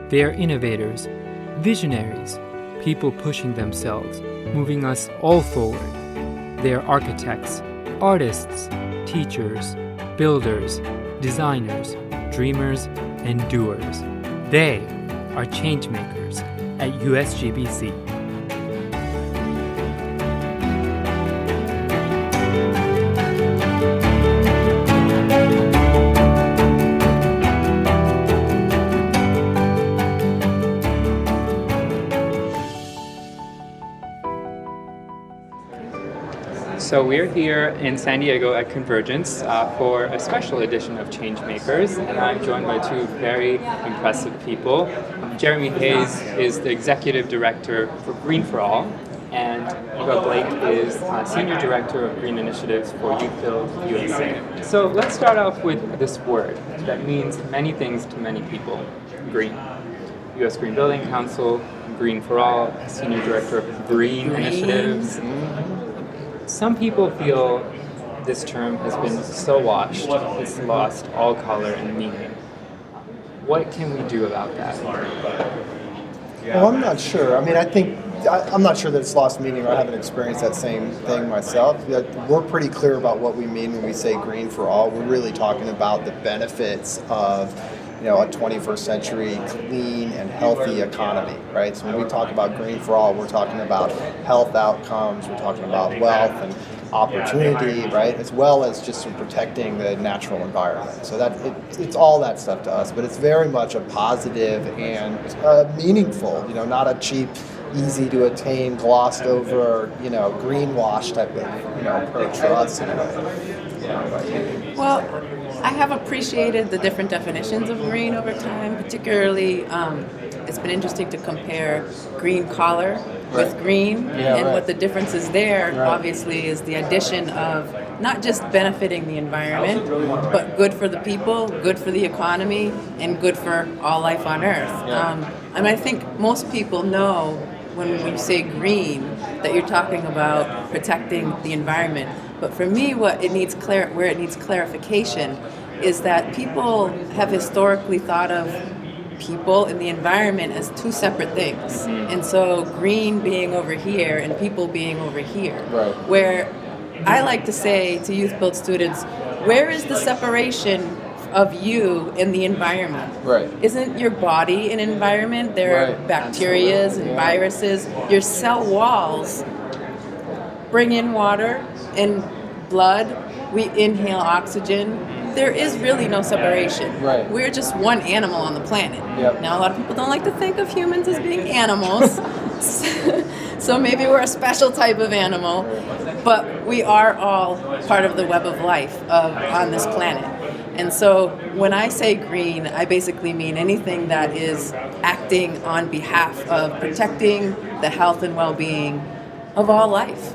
They are innovators, visionaries, people pushing themselves, moving us all forward. They are architects, artists, teachers, builders, designers, dreamers, and doers. They are changemakers at USGBC. So we're here in San Diego at Convergence for a special edition of Changemakers, and I'm joined by two very impressive people. Jeremy Hayes is the Executive Director for Green for All, and Eva Blake is Senior Director of Green Initiatives for Youth Build USA. So let's start off with this word that means many things to many people, green. U.S. Green Building Council, Green for All, Senior Director of Green Initiatives. Some people feel this term has been so washed, it's lost all color and meaning. What can we do about that? Well, I'm not sure. I mean, I'm not sure that it's lost meaning, or I haven't experienced that same thing myself. We're pretty clear about what we mean when we say green for all. We're really talking about the benefits of a 21st century clean and healthy economy, right? So when we talk about green for all, we're talking about health outcomes, we're talking about wealth and opportunity, right? As well as just protecting the natural environment. So that it's all that stuff to us, but it's very much a positive and meaningful, not a cheap, easy to attain, glossed over, greenwash type of, approach for us anyway. Well, I have appreciated the different definitions of green over time. Particularly, it's been interesting to compare green collar with green, what the difference is there, obviously, is the addition of not just benefiting the environment, but good for the people, good for the economy, and good for all life on Earth. And I think most people know when we say green that you're talking about protecting the environment. But for me, where it needs clarification is that people have historically thought of people and the environment as two separate things. And so green being over here and people being over here. Right. Where I like to say to Youth Build students, where is the separation of you and the environment? Right. Isn't your body an environment? There are bacterias and viruses. Your cell walls bring in water and blood. We inhale oxygen. There is really no separation. Right. We're just one animal on the planet. Yep. Now, a lot of people don't like to think of humans as being animals. So maybe we're a special type of animal, but we are all part of the web of life on this planet. And so when I say green, I basically mean anything that is acting on behalf of protecting the health and well-being of all life.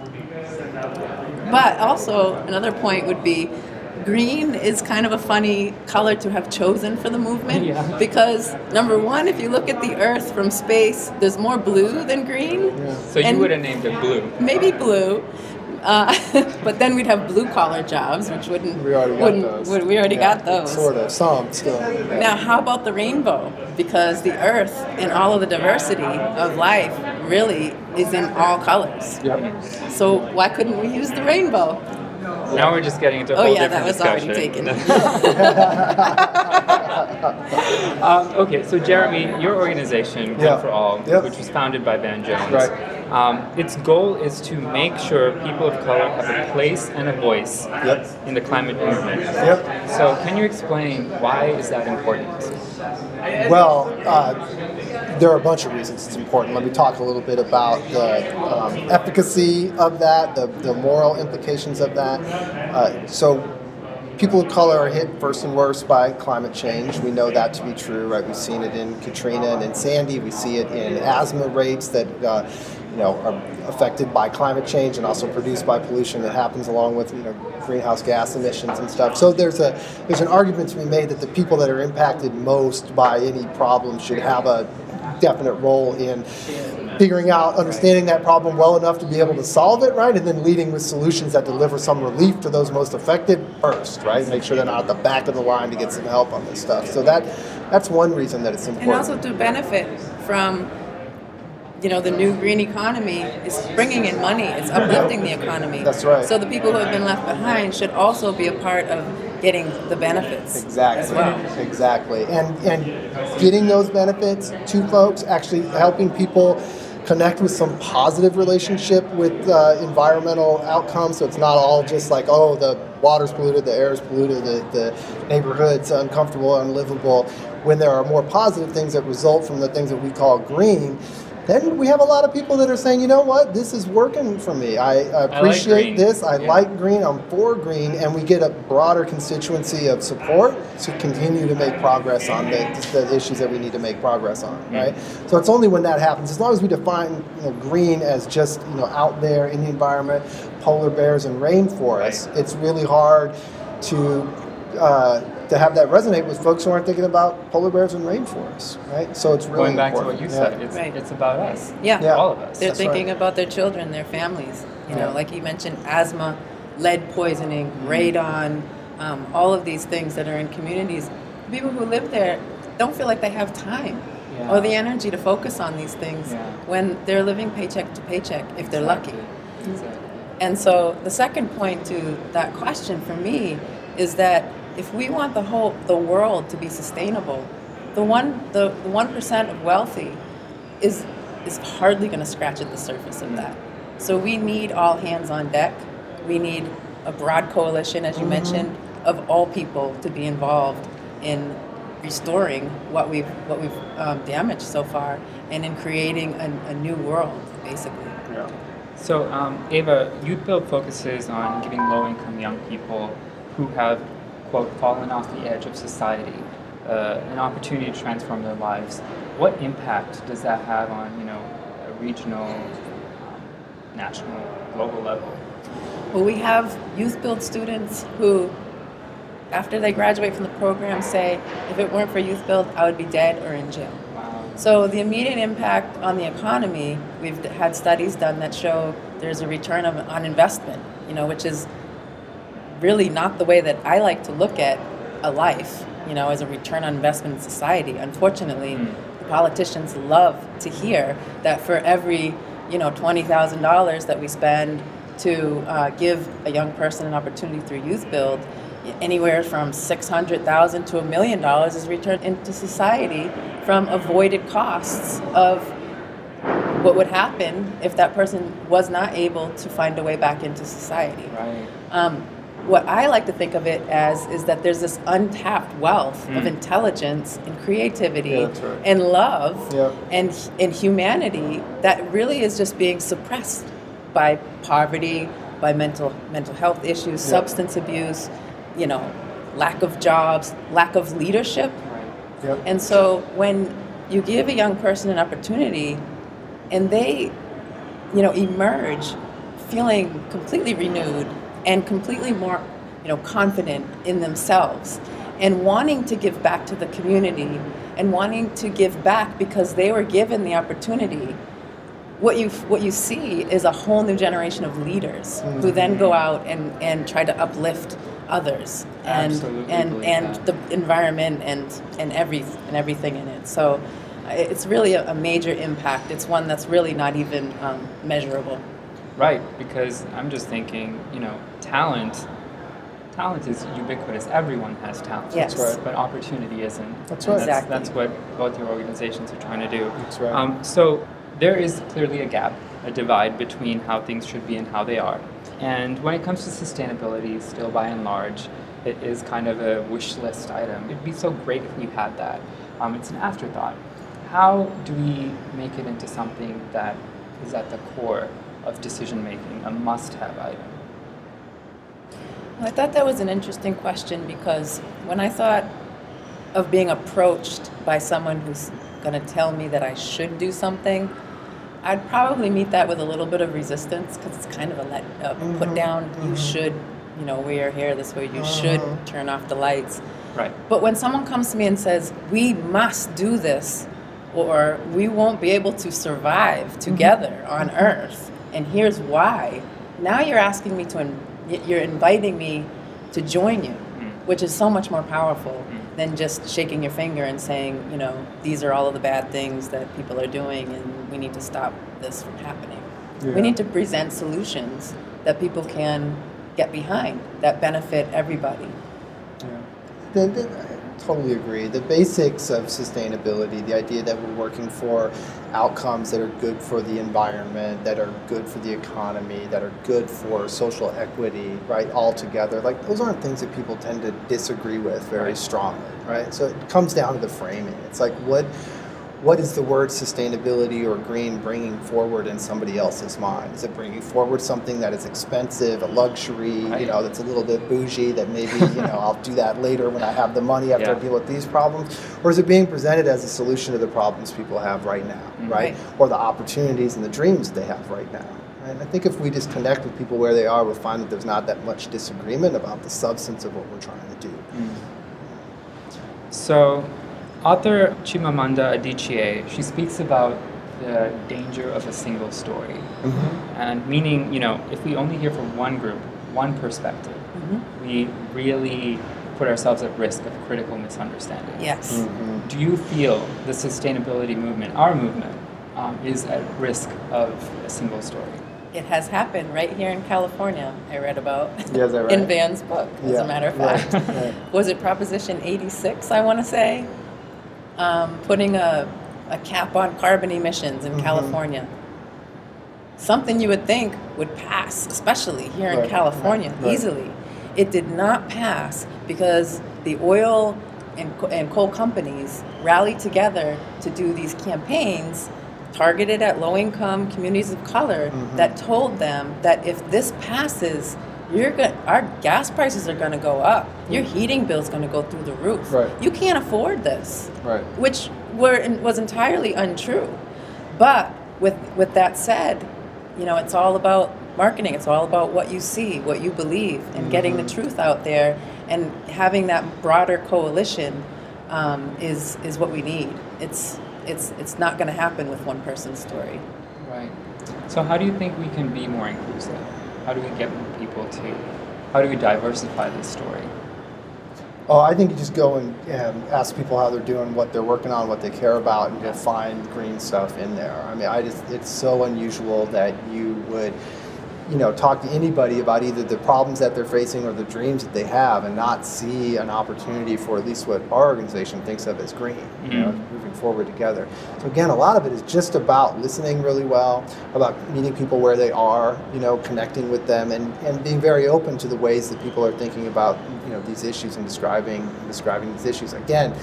But also, another point would be, green is kind of a funny color to have chosen for the movement because, number one, if you look at the Earth from space, there's more blue than green. So you would have named it blue. Maybe blue. But then we'd have blue-collar jobs, which we already got those. Sort of, some still. Now, how about the rainbow? Because the Earth and all of the diversity of life really is in all colors. Yep. So why couldn't we use the rainbow? Now we're just getting into a whole different discussion. Oh yeah, that was already taken. Okay, so Jeremy, your organization, Green for All, which was founded by Van Jones, its goal is to make sure people of color have a place and a voice in the climate movement. So can you explain why is that important? Well, there are a bunch of reasons it's important. Let me talk a little bit about the efficacy of that, the moral implications of that. So people of color are hit first and worst by climate change. We know that to be true, right? We've seen it in Katrina and in Sandy. We see it in asthma rates that are affected by climate change and also produced by pollution that happens along with greenhouse gas emissions and stuff. So there's an argument to be made that the people that are impacted most by any problem should have a definite role in figuring out, understanding that problem well enough to be able to solve it, right? And then leading with solutions that deliver some relief to those most affected first, right? Make sure they're not at the back of the line to get some help on this stuff. So that That's one reason that it's important. And also to benefit from, the new green economy is bringing in money. It's uplifting the economy. That's right. So the people who have been left behind should also be a part of getting the benefits Exactly. as well. Exactly. And getting those benefits to folks, actually helping people connect with some positive relationship with environmental outcomes. So it's not all just like, oh, the water's polluted, the air is polluted, the neighborhood's uncomfortable, unlivable. When there are more positive things that result from the things that we call green, then we have a lot of people that are saying, you know what, this is working for me. I appreciate this. I like green. I'm for green. And we get a broader constituency of support to continue to make progress on the issues that we need to make progress on, right? So it's only when that happens, as long as we define green as just out there in the environment, polar bears and rainforests, it's really hard to have that resonate with folks who aren't thinking about polar bears and rainforests, right? So it's really going back important. to what you said. It's about us. Yeah. All of us. They're thinking about their children, their families. Like you mentioned, asthma, lead poisoning, radon, all of these things that are in communities. People who live there don't feel like they have time or the energy to focus on these things when they're living paycheck to paycheck, if they're lucky. Exactly. And so the second point to that question for me is that if we want the world to be sustainable, the 1% of wealthy is hardly going to scratch at the surface of that. So we need all hands on deck. We need a broad coalition, as you mentioned, of all people to be involved in restoring what we've damaged so far, and in creating a new world, basically. Yeah. So, Ava, Youth Build focuses on giving low-income young people who have, quote, fallen off the edge of society an opportunity to transform their lives. What impact does that have on, a regional, national, global level? Well, we have Youth Build students who, after they graduate from the program, say, if it weren't for Youth Build, I would be dead or in jail. Wow. So the immediate impact on the economy, we've had studies done that show there's a return on investment, which is really not the way that I like to look at a life, as a return on investment in society. Unfortunately, the politicians love to hear that for every, $20,000 that we spend to give a young person an opportunity through Youth Build, anywhere from $600,000 to $1 million is returned into society from avoided costs of what would happen if that person was not able to find a way back into society. Right. What I like to think of it as is that there's this untapped wealth of intelligence and creativity and love and humanity that really is just being suppressed by poverty, by mental health issues, substance abuse, lack of jobs, lack of leadership. Right. Yep. And so when you give a young person an opportunity and they, emerge feeling completely renewed and completely more, confident in themselves and wanting to give back to the community and wanting to give back because they were given the opportunity, what you see is a whole new generation of leaders who then go out and try to uplift others and the environment and everything in it. So it's really a major impact. It's one that's really not even measurable. Right, because I'm just thinking, talent is ubiquitous. Everyone has talent. Yes. That's right. But opportunity isn't. That's right. Exactly. That's what both your organizations are trying to do. That's right. So there is clearly a gap, a divide between how things should be and how they are. And when it comes to sustainability, still by and large, it is kind of a wish list item. It'd be so great if we had that. It's an afterthought. How do we make it into something that is at the core of decision making, a must-have item? Well, I thought that was an interesting question because when I thought of being approached by someone who's going to tell me that I should do something, I'd probably meet that with a little bit of resistance because it's kind of a put down. You should, wear your hair this way. You should turn off the lights. Right. But when someone comes to me and says, we must do this or we won't be able to survive together on Earth, and here's why, now you're asking me you're inviting me to join you, which is so much more powerful than just shaking your finger and saying, you know, these are all of the bad things that people are doing and we need to stop this from happening. Yeah. We need to present solutions that people can get behind, that benefit everybody. Yeah. I totally agree. The basics of sustainability, the idea that we're working for outcomes that are good for the environment, that are good for the economy, that are good for social equity, right, all together, like those aren't things that people tend to disagree with very strongly, right? So it comes down to the framing. It's like what is the word sustainability or green bringing forward in somebody else's mind? Is it bringing forward something that is expensive, a luxury, you know, that's a little bit bougie, that maybe, you know, I'll do that later when I have the money after I deal with these problems? Or is it being presented as a solution to the problems people have right now, right? Or the opportunities and the dreams they have right now? And I think if we just connect with people where they are, we'll find that there's not that much disagreement about the substance of what we're trying to do. So, author Chimamanda Adichie, she speaks about the danger of a single story. And meaning, you know, if we only hear from one group, one perspective, we really put ourselves at risk of critical misunderstanding. Yes. Do you feel the sustainability movement, our movement, is at risk of a single story? It has happened right here in California, I read about Right? in Van's book, as a matter of fact. Right. Was it Proposition 86, I want to say? Putting a cap on carbon emissions in California. Something you would think would pass, especially here in California, easily. It did not pass because the oil and coal companies rallied together to do these campaigns targeted at low-income communities of color that told them that if this passes, our gas prices are going to go up. Your heating bill is going to go through the roof. Right. You can't afford this. Right. Which was entirely untrue. But with that said, you know, it's all about marketing. It's all about what you see, what you believe, and getting the truth out there. And having that broader coalition is what we need. It's not going to happen with one person's story. Right. So how do you think we can be more inclusive? How do we get more people how do we diversify this story? Oh, I think you just go and ask people how they're doing, what they're working on, what they care about, and you'll find green stuff in there. I mean, it's so unusual that you would, you know, talk to anybody about either the problems that they're facing or the dreams that they have and not see an opportunity for at least what our organization thinks of as green, you know, moving forward together. So again, a lot of it is just about listening really well, about meeting people where they are, you know, connecting with them and being very open to the ways that people are thinking about, you know, these issues and describing these issues. Again,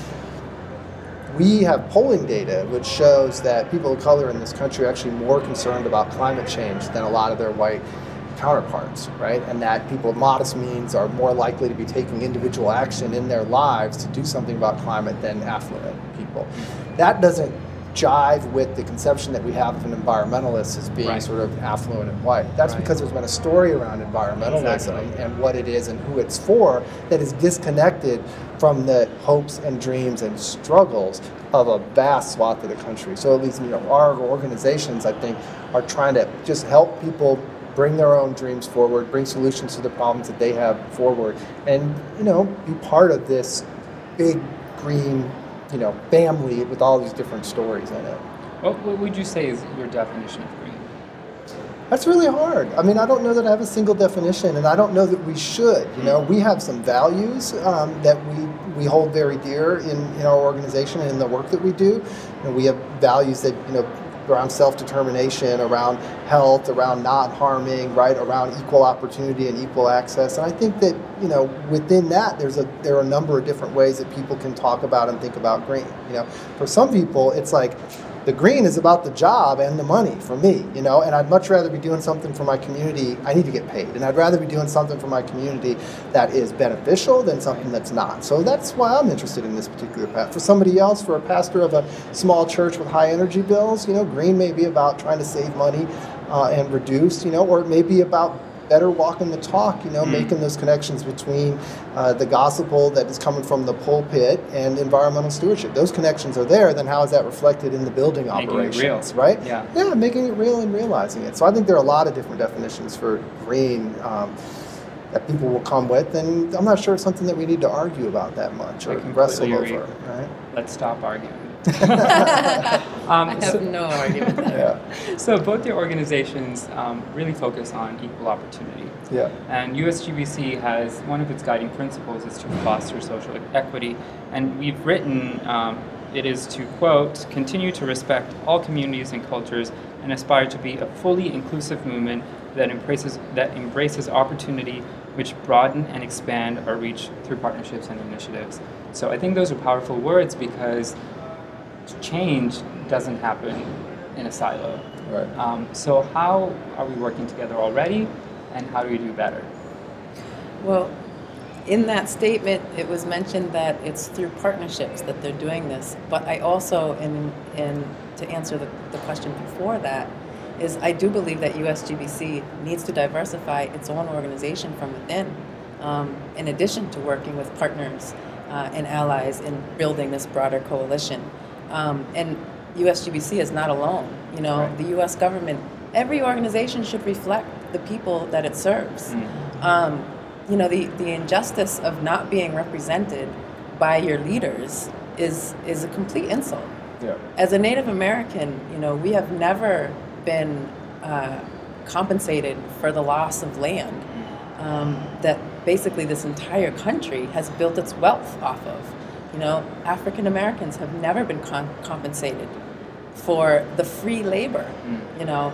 we have polling data which shows that people of color in this country are actually more concerned about climate change than a lot of their white counterparts, right? And that people of modest means are more likely to be taking individual action in their lives to do something about climate than affluent people. That doesn't jive with the conception that we have of an environmentalist as being sort of affluent and white. That's because there's been a story around environmentalism and what it is and who it's for that is disconnected from the hopes and dreams and struggles of a vast swath of the country. So at least, you know, our organizations, I think, are trying to just help people bring their own dreams forward, bring solutions to the problems that they have forward, and, you know, be part of this big green, you know, family with all these different stories in it. What would you say is your definition of green? That's really hard. I mean, I don't know that I have a single definition, and I don't know that we should. You know, we have some values that we hold very dear in our organization and in the work that we do. You know, we have values that, you know, around self-determination, around health, around not harming, right, around equal opportunity and equal access. And I think that, you know, within that, there are a number of different ways that people can talk about and think about green. You know, for some people, it's like the green is about the job and the money for me, you know, and I'd much rather be doing something for my community. I need to get paid, and I'd rather be doing something for my community that is beneficial than something that's not. So that's why I'm interested in this particular path. For somebody else, for a pastor of a small church with high energy bills, you know, green may be about trying to save money and reduce, you know, or it may be about better walking the talk, you know, making those connections between the gospel that is coming from the pulpit and environmental stewardship. Those connections are there, then how is that reflected in the building operations, right? Yeah, making it real and realizing it. So I think there are a lot of different definitions for green. that people will come with, and I'm not sure it's something that we need to argue about that much or wrestle over. Right? Let's stop arguing. I have no argument there. Yeah. So both your organizations really focus on equal opportunity. Yeah. And USGBC has one of its guiding principles is to foster social equity. And we've written it is to, quote, continue to respect all communities and cultures and aspire to be a fully inclusive movement that embraces opportunity, which broaden and expand our reach through partnerships and initiatives. So I think those are powerful words because change doesn't happen in a silo. Right. So how are we working together already, and how do we do better? Well, in that statement, it was mentioned that it's through partnerships that they're doing this. But I also, to answer the question before that, is I do believe that USGBC needs to diversify its own organization from within, in addition to working with partners and allies in building this broader coalition. And USGBC is not alone. You know, Right. the U.S. government, every organization should reflect the people that it serves. You know, the injustice of not being represented by your leaders is a complete insult. Yeah. As a Native American, you know, we have never been compensated for the loss of land that basically this entire country has built its wealth off of. You know, African Americans have never been compensated for the free labor, you know,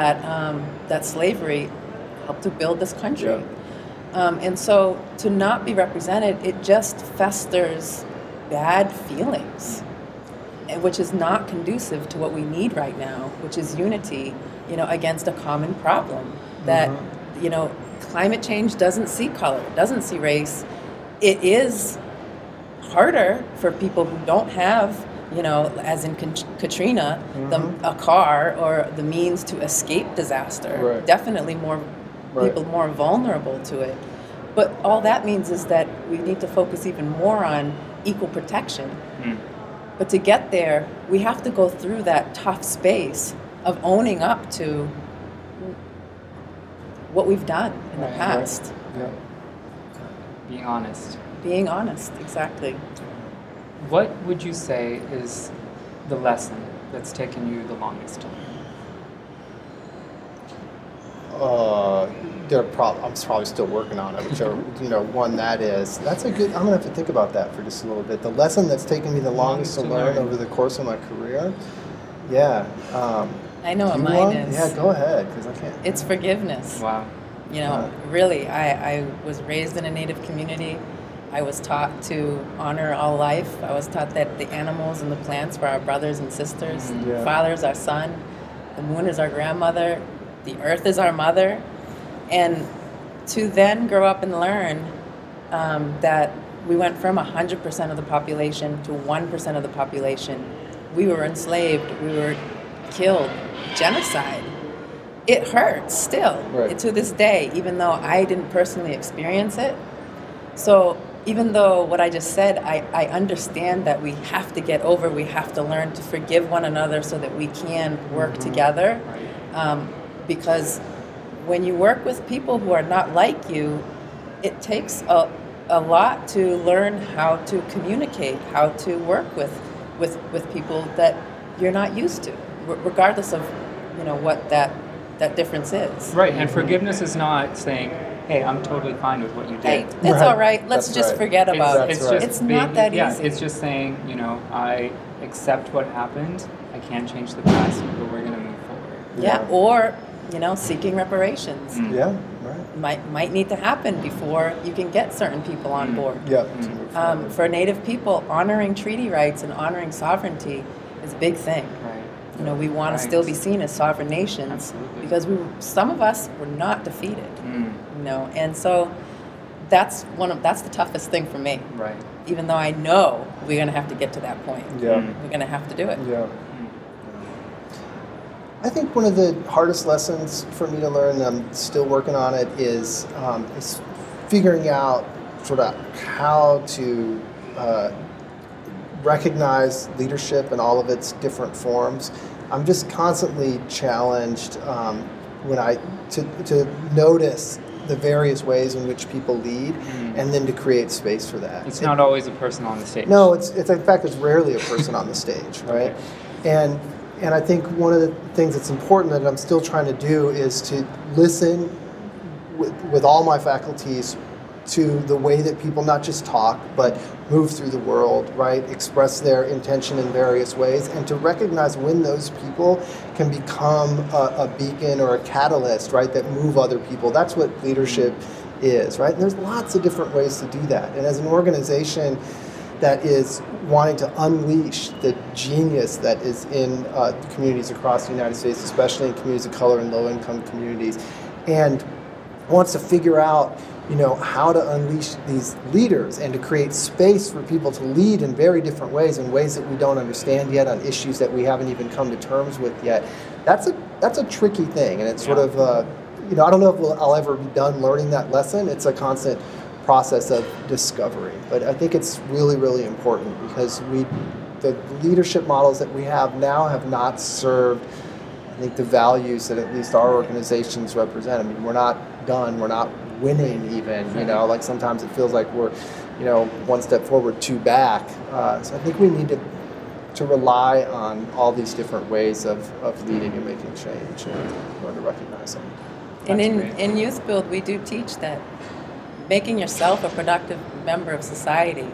that slavery helped to build this country. Yeah. And so to not be represented, it just festers bad feelings, and which is not conducive to what we need right now, which is unity, you know, against a common problem. That, you know, climate change doesn't see color, doesn't see race. It is harder for people who don't have, you know, as in Katrina, a car or the means to escape disaster. Right. Definitely more people more vulnerable to it. But all that means is that we need to focus even more on equal protection. But to get there, we have to go through that tough space of owning up to what we've done in the past. Yeah. Being honest. Being honest, exactly. What would you say is the lesson that's taken you the longest time? I'm probably still working on it, whichever one that is. That's a good. I'm gonna have to think about that for just a little bit. The lesson that's taken me the longest to learn over the course of my career. Yeah. I know what mine is. Yeah, go ahead, because I can't. It's forgiveness. Wow. You know, really, I was raised in a Native community. I was taught to honor all life. I was taught that the animals and the plants were our brothers and sisters. Yeah. Father is our son. The moon is our grandmother. The earth is our mother. And to then grow up and learn that we went from 100% of the population to 1% of the population. We were enslaved. We were killed. Genocide. It hurts still to this day, even though I didn't personally experience it. So even though what I just said, I understand that we have to get over, we have to learn to forgive one another so that we can work together. Because when you work with people who are not like you, it takes a lot to learn how to communicate, how to work with people that you're not used to, regardless of what that difference is. Right, and forgiveness is not saying, hey, I'm totally fine with what you did. Hey, it's all right. Let's just forget about it. It's not that easy. It's just saying, I accept what happened. I can't change the past, but we're going to move forward. Yeah, or seeking reparations. Yeah, right. Might need to happen before you can get certain people on board. Yeah. For Native people, honoring treaty rights and honoring sovereignty is a big thing. Right. We want to still be seen as sovereign nations. Absolutely. Because some of us were not defeated. And so that's the toughest thing for me. Right. Even though I know we're going to have to get to that point. Yeah. We're going to have to do it. Yeah. I think one of the hardest lessons for me to learn, and I'm still working on it, is figuring out sort of how to recognize leadership in all of its different forms. I'm just constantly challenged to notice the various ways in which people lead, and then to create space for that. It's not always a person on the stage. No, it's in fact it's rarely a person on the stage, right? Okay. And I think one of the things that's important that I'm still trying to do is to listen with all my faculties to the way that people not just talk, but move through the world, right? Express their intention in various ways, and to recognize when those people can become a beacon or a catalyst, right, that move other people. That's what leadership is, right? And there's lots of different ways to do that. And as an organization that is wanting to unleash the genius that is in communities across the United States, especially in communities of color and low-income communities, and wants to figure out, how to unleash these leaders and to create space for people to lead in very different ways, in ways that we don't understand yet, on issues that we haven't even come to terms with yet. That's a tricky thing, and it's sort of, I don't know if I'll ever be done learning that lesson. It's a constant process of discovery, but I think it's really, really important because the leadership models that we have now have not served, I think, the values that at least our organizations represent. I mean, we're not done, we're not winning even, like sometimes it feels like we're, one step forward, two back. So I think we need to rely on all these different ways of leading and making change and learn to recognize them. And in Youth Build, we do teach that making yourself a productive member of society,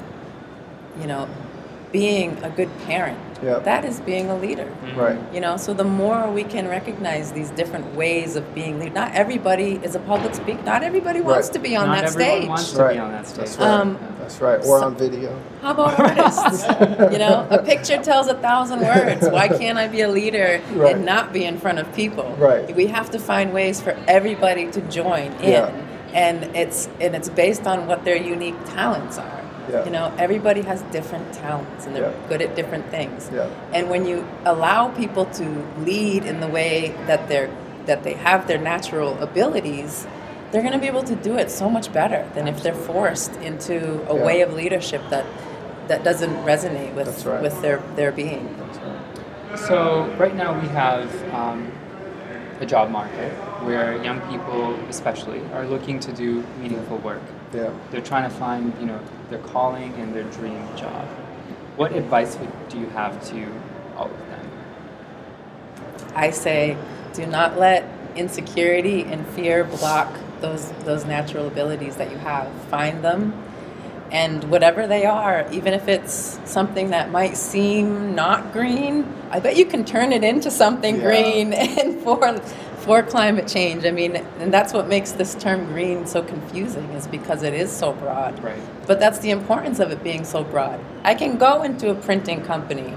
being a good parent, that is being a leader. Right. So the more we can recognize these different ways of being leader. Not everybody is a public speaker. Not everybody wants to be on that stage. Not everyone wants to be on that stage. That's right. Or on video. How about artists? A picture tells 1,000 words. Why can't I be a leader and not be in front of people? Right. We have to find ways for everybody to join in. Yeah. And it's based on what their unique talents are. Yeah. Everybody has different talents and they're good at different things. Yeah. And when you allow people to lead in the way that they have their natural abilities, they're going to be able to do it so much better than if they're forced into a way of leadership that doesn't resonate with their being. That's right. So right now we have a job market where young people especially are looking to do meaningful work. Yeah. They're trying to find, their calling and their dream job. What advice do you have to all of them? I say, do not let insecurity and fear block those natural abilities that you have. Find them, and whatever they are, even if it's something that might seem not green, I bet you can turn it into something green and for climate change. I mean, and that's what makes this term green so confusing, is because it is so broad. Right. But that's the importance of it being so broad. I can go into a printing company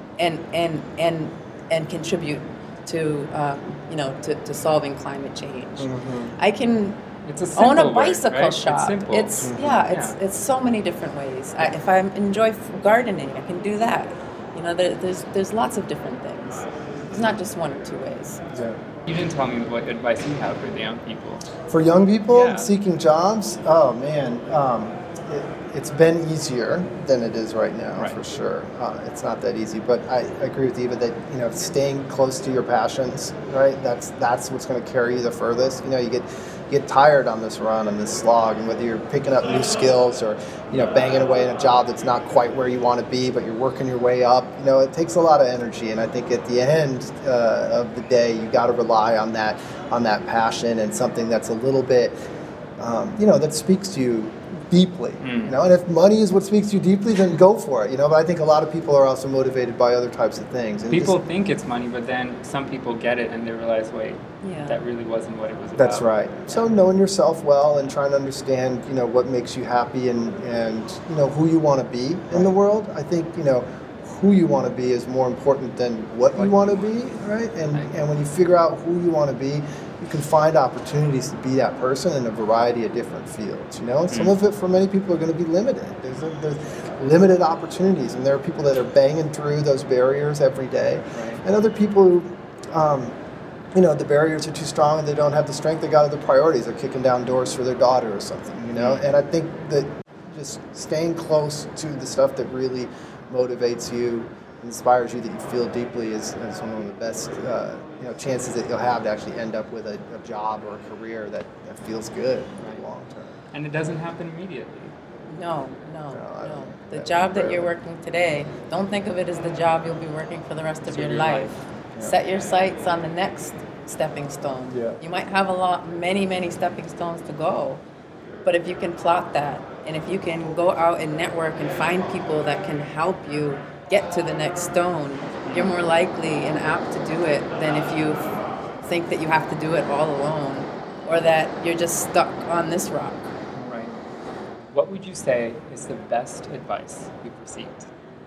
and contribute to to solving climate change. Mm-hmm. I can own a bicycle shop. It's so many different ways. If I enjoy gardening, I can do that. There's lots of different things. It's not just one or two ways. Yeah. You didn't tell me what advice you have for the young people. For young people Yeah. seeking jobs, oh man, it's been easier than it is right now, Right. for sure. It's not that easy, but I agree with Eva that staying close to your passions, right? That's what's going to carry you the furthest. You get tired on this run, on this slog, and whether you're picking up new skills or banging away in a job that's not quite where you want to be, but you're working your way up. It takes a lot of energy, and I think at the end of the day, you got to rely on that passion and something that's a little bit, that speaks to you deeply. And if money is what speaks to you deeply, then go for it. But I think a lot of people are also motivated by other types of things. And People think it's money, but then some people get it and they realize, wait, that really wasn't what it was about. That's right. So knowing yourself well and trying to understand, what makes you happy and who you want to be in the world. I think, who you want to be is more important than what you want to be, right? And when you figure out who you want to be, you can find opportunities to be that person in a variety of different fields, And some of it for many people are going to be limited. There's limited opportunities, and there are people that are banging through those barriers every day. Right. And other people who, the barriers are too strong and they don't have the strength, they got other priorities. They're kicking down doors for their daughter or something, And I think that just staying close to the stuff that really motivates you inspires you, that you feel deeply, is one of the best chances that you'll have to actually end up with a job or a career that feels good in the long term. And it doesn't happen immediately. No. The that job would that be you're rare. working today, don't think of it as the job you'll be working for the rest of For your your life. life. Yeah. Set your sights on the next stepping stone. Yeah. You might have many stepping stones to go, but if you can plot that, and if you can go out and network and find people that can help you get to the next stone, you're more likely and apt to do it than if you think that you have to do it all alone, or that you're just stuck on this rock. Right. What would you say is the best advice you've received?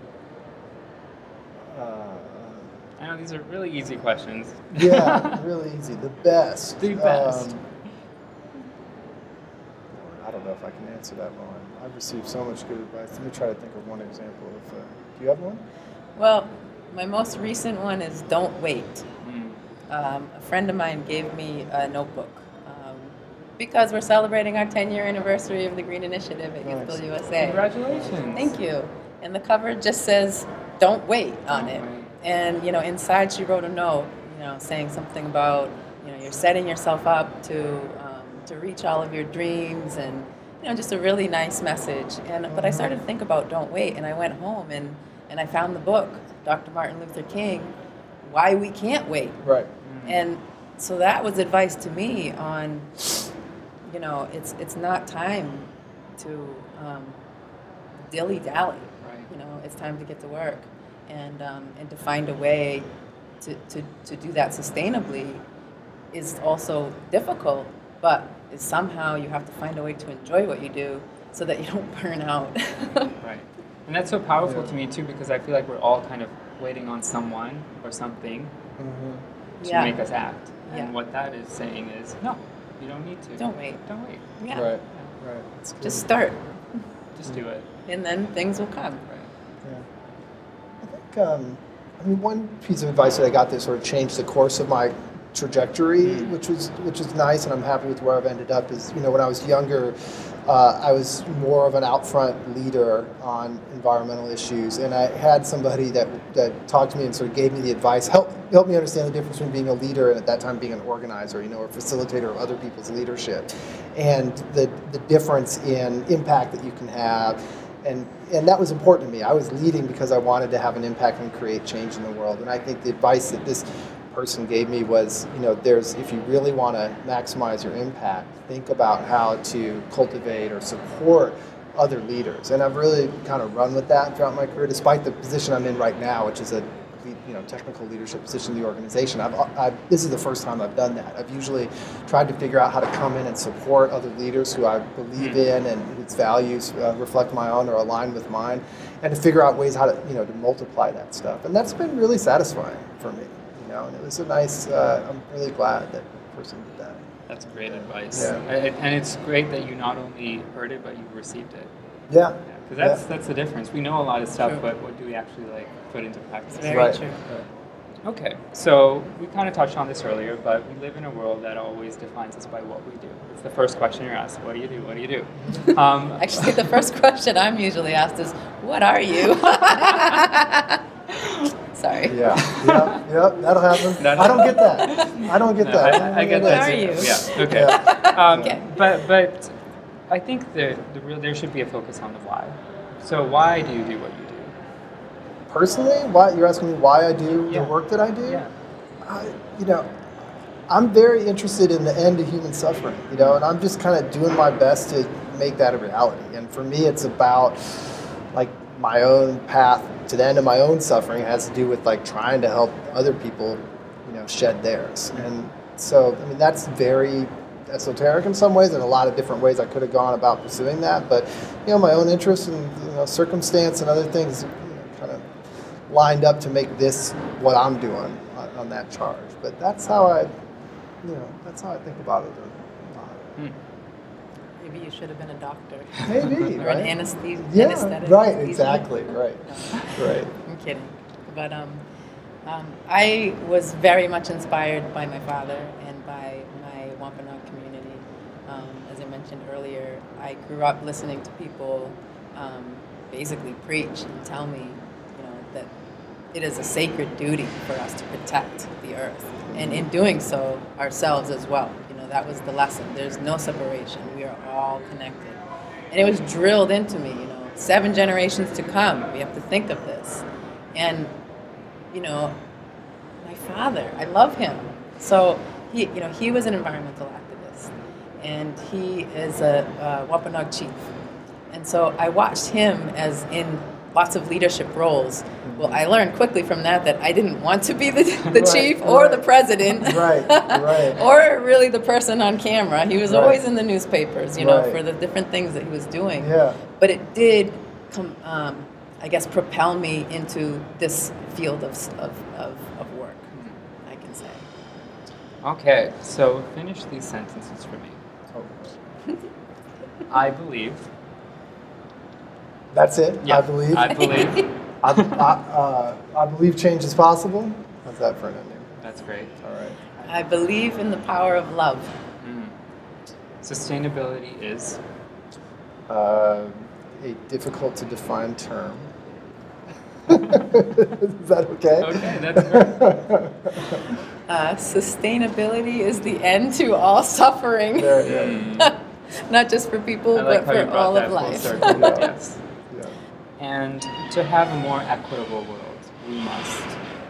I know these are really easy questions. Yeah, really easy. The best. The best. I don't know if I can answer that one. I've received so much good advice. Let me try to think of one example. Do you have one? Well, my most recent one is don't wait. Mm. A friend of mine gave me a notebook because we're celebrating our 10-year anniversary of the Green Initiative at Nice. Youthful USA. Congratulations. Thank you. And the cover just says, don't wait on it. And, inside she wrote a note, saying something about, you're setting yourself up to reach all of your dreams, and, just a really nice message. But I started to think about don't wait, and I went home and I found the book, Dr. Martin Luther King, Why We Can't Wait. Right. And so that was advice to me on, it's not time to dilly-dally. Right. It's time to get to work, and to find a way to do that sustainably is also difficult, but somehow you have to find a way to enjoy what you do so that you don't burn out. Right. And that's so powerful Yeah. to me too, because I feel like we're all kind of waiting on someone or something to Yeah. make us act. Yeah. And what that is saying is, no, you don't need to. Don't wait. Don't wait. Yeah. Right. Right. That's good. Just start, Just do it. and then things will come. Right. Yeah. I think one piece of advice that I got that sort of changed the course of my trajectory, which is nice, and I'm happy with where I've ended up, is when I was younger, I was more of an out front leader on environmental issues, and I had somebody that talked to me and sort of gave me the advice, helped me understand the difference between being a leader and at that time being an organizer, or a facilitator of other people's leadership, and the difference in impact that you can have. And that was important to me. I was leading because I wanted to have an impact and create change in the world. And I think the advice that this person gave me was, if you really want to maximize your impact, think about how to cultivate or support other leaders. And I've really kind of run with that throughout my career, despite the position I'm in right now, which is a technical leadership position in the organization. This is the first time I've done that. I've usually tried to figure out how to come in and support other leaders who I believe in and whose values reflect my own or align with mine, and to figure out ways how to to multiply that stuff. And that's been really satisfying for me. And it was a nice. I'm really glad that person did that. That's great advice. Yeah. And it's great that you not only heard it, but you received it. Yeah. Because that's the difference. We know a lot of stuff, True. but what do we actually put into practice? Very Right. true. Okay, so we kind of touched on this earlier, but we live in a world that always defines us by what we do. It's the first question you're asked: what do you do? What do you do? Actually, the first question I'm usually asked is, what are you? Sorry. Yeah. Yep. That'll happen. I don't get that. I don't get No, that. I get What that. are too. you? Yeah. Okay. Yeah. Okay. But I think there should be a focus on the why. So why do you do what you do? Personally, why you're asking me why I do Yeah. the work that I do? Yeah. I'm very interested in the end of human suffering, and I'm just kind of doing my best to make that a reality. And for me, it's about my own path to the end of my own suffering has to do with trying to help other people, shed theirs. And so, that's very esoteric in some ways, and a lot of different ways I could have gone about pursuing that. But my own interests and circumstance and other things kind of lined up to make this what I'm doing on that charge. But that's how I think about it a lot. Maybe you should have been a doctor. Maybe, Or right? an anesthesia. Yeah, anesthetic right, anesthesia. exactly, right, right. I'm kidding. But I was very much inspired by my father and by my Wampanoag community. As I mentioned earlier, I grew up listening to people basically preach and tell me, that it is a sacred duty for us to protect the earth. And in doing so, ourselves as well. You know, that was the lesson. There's no separation. We are all connected. And it was drilled into me, you know, 7 generations to come. We have to think of this. And, you know, my father, I love him. So, he was an environmental activist. And he is a Wampanoag chief. And so I watched him as in lots of leadership roles. Well, I learned quickly from that I didn't want to be the chief or the president, right, or really the person on camera. He was always in the newspapers, you know, for the different things that he was doing. Yeah. But it did, I guess, propel me into this field of work, I can say. Okay, so finish these sentences for me. Oh. I believe. That's it? Yeah, I believe? I believe. I believe change is possible. How's that for an ending? That's great. All right. I believe in the power of love. Sustainability is? A difficult to define term. Is that okay? Okay, that's great. Sustainability is the end to all suffering. Not just for people, but for all of life. Yes. Yeah. And to have a more equitable world, we must.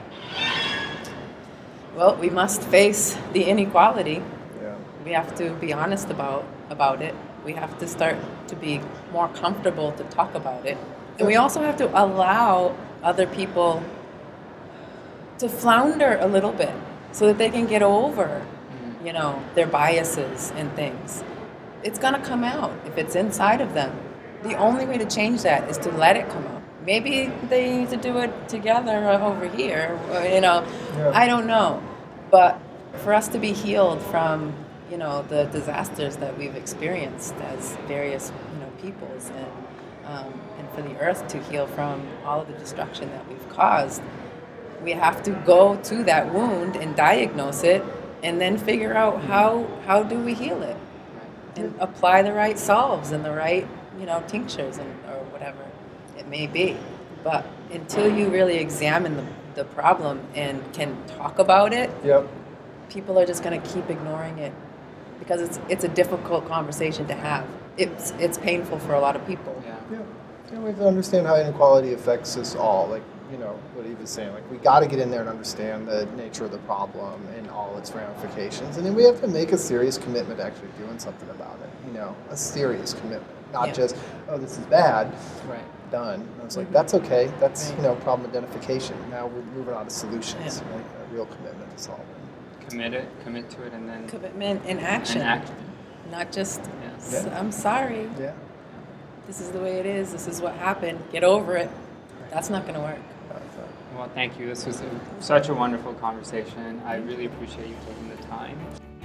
Well, we must face the inequality. Yeah. We have to be honest about it. We have to start to be more comfortable to talk about it. And we also have to allow other people to flounder a little bit so that they can get over, you know, their biases and things. It's going to come out if it's inside of them. The only way to change that is to let it come out. Maybe they need to do it together over here, you know. Yeah. I don't know. But for us to be healed from, you know, the disasters that we've experienced as various, you know, peoples, and for the earth to heal from all of the destruction that we've caused, we have to go to that wound and diagnose it, and then figure out how do we heal it, and apply the right salves and the right, you know, tinctures or whatever it may be. But until you really examine the problem and can talk about it, Yep. people are just going to keep ignoring it because it's a difficult conversation to have. It's painful for a lot of people. Yeah. You know, we have to understand how inequality affects us all. Like, you know, what Eve was saying. Like, we got to get in there and understand the nature of the problem and all its ramifications. And then we have to make a serious commitment to actually doing something about it. You know, a serious commitment. Not just, oh, this is bad. Right. Done. And I was like, that's okay. That's, you know, problem identification. Now we're moving on to solutions. Yeah. Right? A real commitment to solve it. Commit to it, and then Commitment and action. Not just, Yes. I'm sorry. Yeah. This is the way it is. This is what happened. Get over it. That's not going to work. Well, thank you. This was such a wonderful conversation. I really appreciate you taking the time.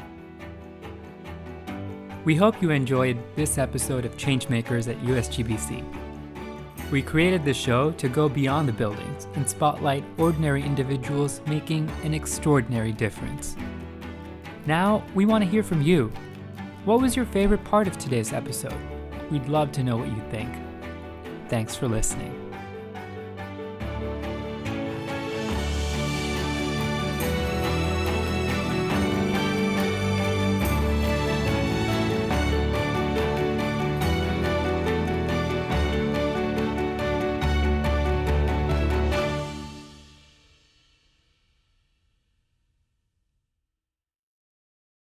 We hope you enjoyed this episode of Changemakers at USGBC. We created this show to go beyond the buildings and spotlight ordinary individuals making an extraordinary difference. Now, we want to hear from you. What was your favorite part of today's episode? We'd love to know what you think. Thanks for listening.